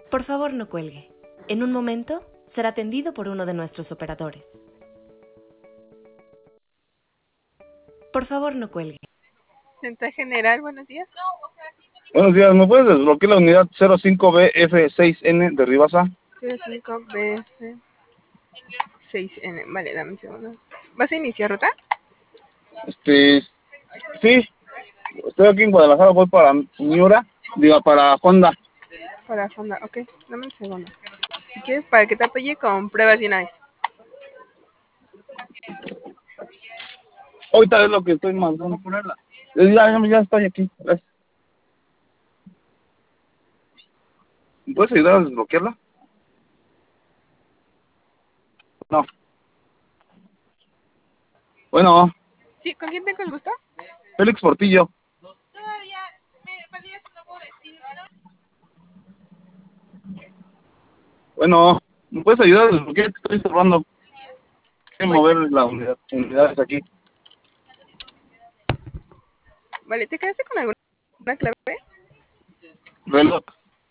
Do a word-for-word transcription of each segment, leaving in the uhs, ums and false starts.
Por favor, no cuelgue. En un momento será atendido por uno de nuestros operadores. Por favor, no cuelgue. Central General, buenos días. Buenos días, ¿me puedes desbloquear la unidad cero cinco B F seis N de Ribasa? cero cinco B F seis N, vale, dame un segundo. ¿Vas a iniciar ruta? Este, sí, estoy aquí en Guadalajara, voy para Miura, digo, para Honda. Para Honda, ok, dame un segundo. Si quieres, para que te apoye con pruebas de una vez. Ahorita es lo que estoy mandando ponerla. Eh, Ya, ya, ya estoy aquí, gracias. ¿Me puedes ayudar a desbloquearla? No. Bueno, Sí, ¿con quién tengo el gusto? Félix Portillo. Todavía, ¿me valías un nuevo destino? Bueno, ¿me puedes ayudar a desbloquear? Te estoy estorbando. Quiero Voy. mover la unidad, unidades aquí. Vale, ¿te quedaste con alguna clave? Reloj.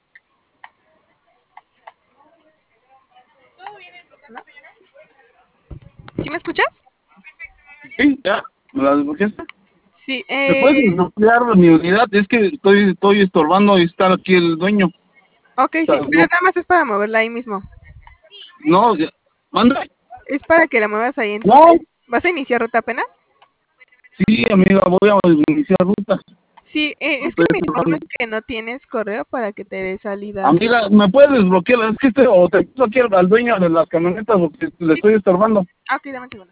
¿No? ¿Sí me escuchas? Sí, ya, ¿me la desbloqueaste? Sí, ¿Me puedes eh... desbloquear mi unidad? Es que estoy, estoy estorbando y está aquí el dueño. Ok, O sí, sea, pero no, nada más es para moverla ahí mismo. no, ya- ¿manda? Es para que la muevas ahí en tu No, hotel. ¿Vas a iniciar ruta apenas? sí, amiga, voy a iniciar ruta. Sí, eh, es que Estoy me informan estorbando. que no tienes correo para que te dé salida. Amiga, ¿me puedes desbloquear? Es que este, o te pido aquí al, al dueño de las camionetas porque le Sí. estoy estorbando. Ah, ok, dame un segundo.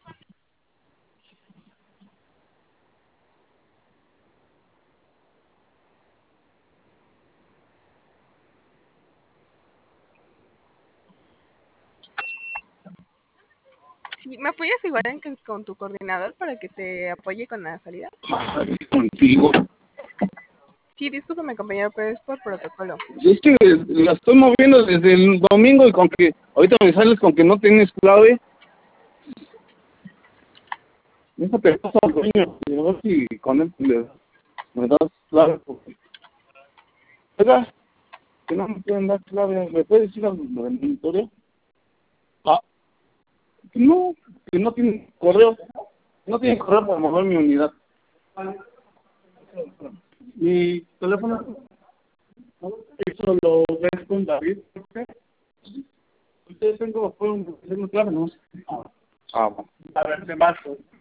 Sí, ¿me apoyas igual en que, con tu coordinador para que te apoye con la salida? Ay, contigo. Sí, discúlpame, compañero, pero es por protocolo. Es que la estoy moviendo desde el domingo y con que ahorita me sales con que no tienes clave. Déjate paso al dueño y a ver si con él le, me das clave. Porque, oiga, que no me pueden dar clave. ¿Me puedes decir al monitorio? Ah, que no, que no tiene correo. No tiene correo para mover mi unidad. Mi teléfono. Eso lo ves con David. Ustedes tengo, pueden decirme clave, ¿no? Ah, bueno. A ver, te marco.